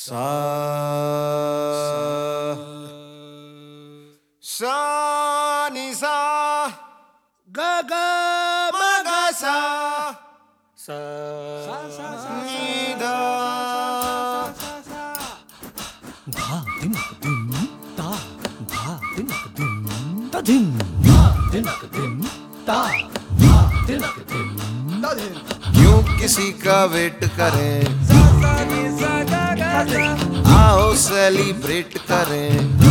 सा सा नि सा ग ग म ग सा सा नि धा धा दिनक दिन ता धा दिनक दिन ता दिन धा दिनक दिन ता धा दिनक दिन ता दिन। क्यों किसी का वेट करें, आओ सेलिब्रेट करें।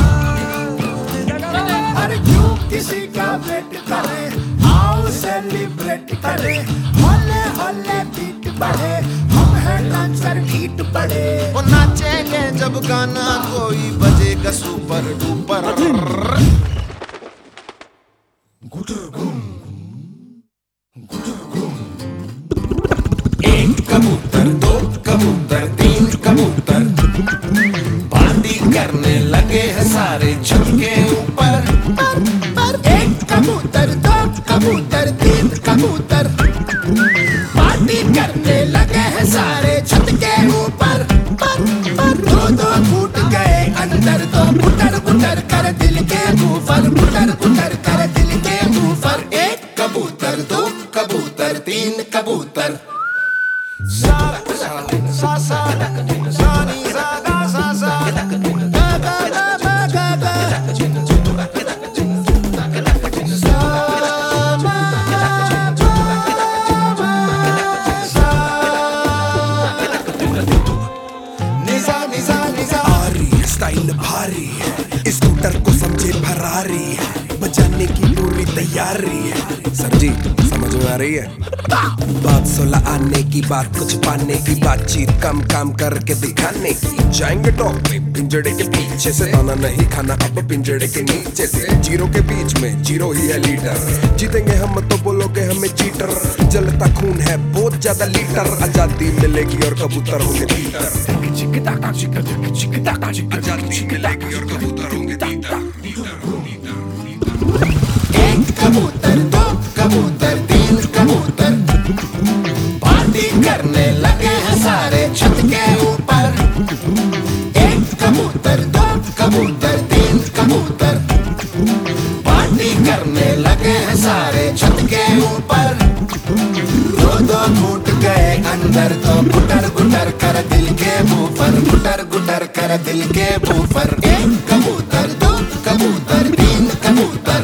अरे क्यों किसी का वेट करें, आओ सेलिब्रेट करें। होले होले बीट बढ़े, हम हैं डांसर हीट बढ़े। वो नाचेंगे जब गाना कोई बजेगा सुपर डुपर। एक कबूतर, दो कबूतर, तीन कबूतर, पार्टी करने लगे हैं सारे छत के ऊपर। एक कबूतर, दो कबूतर, तीन कबूतर, पार्टी करने लगे हैं सारे छत के ऊपर। दो दो फूट गए अंदर, तो बुटर बुटर कर दिल के ऊपर, बुटर बुटर कर दिल के ऊपर। एक कबूतर, दो कबूतर, तीन कबूतर। सा सा सा सा सा नि सा गा सा सा गा गा गा गा गा गा सा मा सा नि सा नि सा नि सा। आरी स्टाइल भारी है, इस स्कूटर को समझे फरारी है, बजाने की पूरी तैयारी है। सर जी समझ में आ रही है बात? 16 आने की बात, कुछ पाने की बातचीत, कम काम करके दिखाने की। जाएंगे टॉप पे पिंजड़े के पीछे से, दाना नहीं खाना अब पिंजड़े के नीचे से। जीरो के बीच में जीरो ही है लीडर, जीतेंगे हम तो बोलोगे हमें चीटर। जलता खून है बहुत ज्यादा लीटर, आजादी मिलेगी और कबूतर होंगे तीतर। आजादी मिलेगी और कबूतर होंगे तीतर। एक कबूतर, दो कबूतर, तीन कबूतर, पार्टी करने लगे हैं सारे छत के ऊपर। एक कबूतर, दो कबूतर, तीन कबूतर, पार्टी करने लगे हैं सारे छत के ऊपर। दो दो फूट गए अंदर, तो गुटर गुटर कर दिल के ऊपर, गुटर गुटर कर दिल के ऊपर। एक कबूतर, दो कबूतर, तीन कबूतर।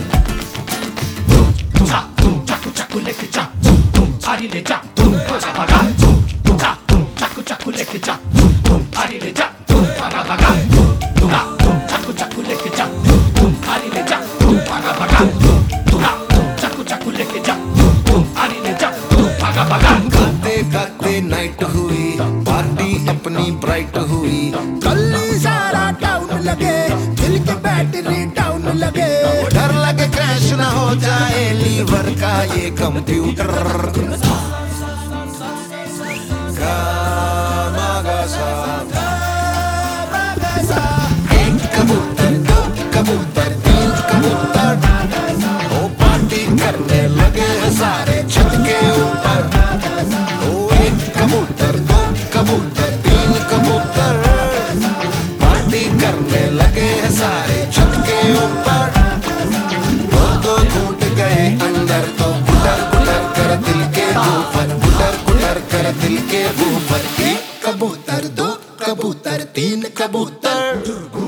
गाते गाते नाइट हुई, पार्टी अपनी ब्राइट हुई। कल सारा टाउन लगे, दिल के बैटरी डाउन लगे। डर लगे क्रैश ना हो जाए लीवर का ये कंप्यूटर। गा मा गा सा। एक कबूतर, दो कबूतर, तीन कबूतर, ओ पार्टी करने लगे हैं सारे छत के ऊपर। ओ एक कबूतर, दो कबूतर, तीन कबूतर, पार्टी करने लगे हैं सारे छत के ऊपर। दो दो फूट गए अंदर, तो गुटर गुटर कर दिल के ऊपर, गुटर गुटर कर दिल के ऊपर। एक कबूतर, दो कबूतर, तीन कबूतर।